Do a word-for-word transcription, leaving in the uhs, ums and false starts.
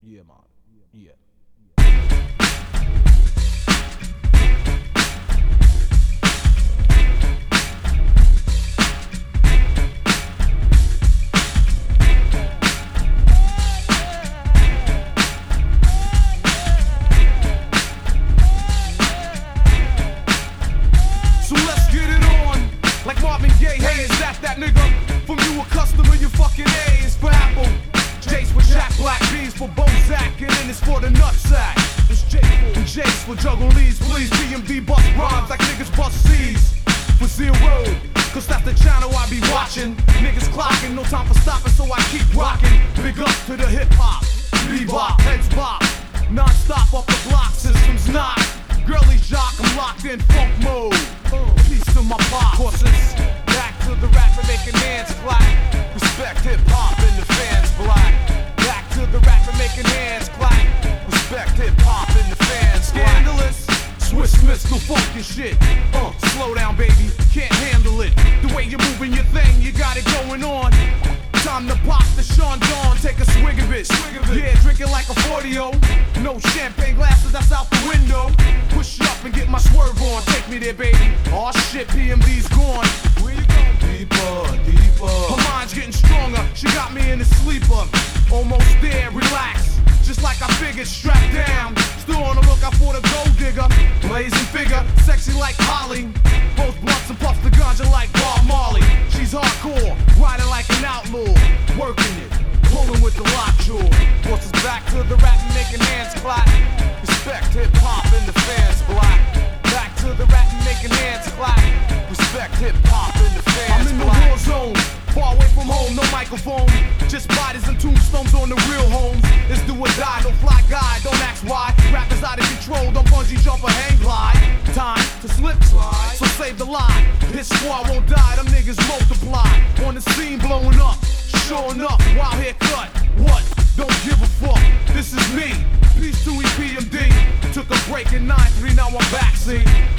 Yeah, man. Yeah. So let's get it on, like Marvin Gaye. Hey, is that that nigga? From you a customer, you fucking A is for Apple. J's for Jack Black, B's for Bozak, and N is for the nutsack. It's J for and J's for Juggle Lees, please. P M D bust rhymes like niggas bust C's. For zero, cause that's the channel I be watching. Niggas clocking, no time for stopping, so I keep rocking. Big up to the hip hop, bebop, heads bop. Non-stop off the block, systems knock. Girly jock, I'm locked in funk mode. Peace to my pop horses. Back to the rap and making hands clap. Respect hip hop and the fans black. Back to the rap and making hands clap. Respect hip hop and the fans black. Scandalous, Swiss Miss, no funky shit. Uh, slow down, baby, can't handle it. The way you're moving your thing, you got it going on. Time to pop the Sean Dawn, take a swig of it. Swig of it. Yeah, drink it like a forty-oh. No champagne glasses, that's out the window. Push up and get my swerve on, take me there, baby. Aw shit, P M D's gone. Where you going? Deeper, deeper. Her mind's getting stronger, she got me in the sleeper. Almost there, relax. Just like I figured, strapped down. Still on the lookout for the gold digger. Blazing figure, sexy like Holly. Both blunts and puff the ganja like Bob Marley. She's hardcore, riding like an outlaw. Working it, pulling with the lockjaw. Forces back to the rap and making hands clap. Respect hip hop and the fans black. Back to the rap and making hands clap. Respect hip hop and the fans black. I'm in the war zone, far away from home, no microphone. Just bodies and tombstones on the real homes. It's do or die, no fly guy, don't ask why. Rappers out of control, don't bungee jump or hang glide. Time to slip slide, so save the line. This squad won't die, them niggas multiply. On the scene blowing up, sure enough, wild haircut. What? Don't give a fuck, this is me. Peace to E P M D. Took a break in nine three, now I'm back, see.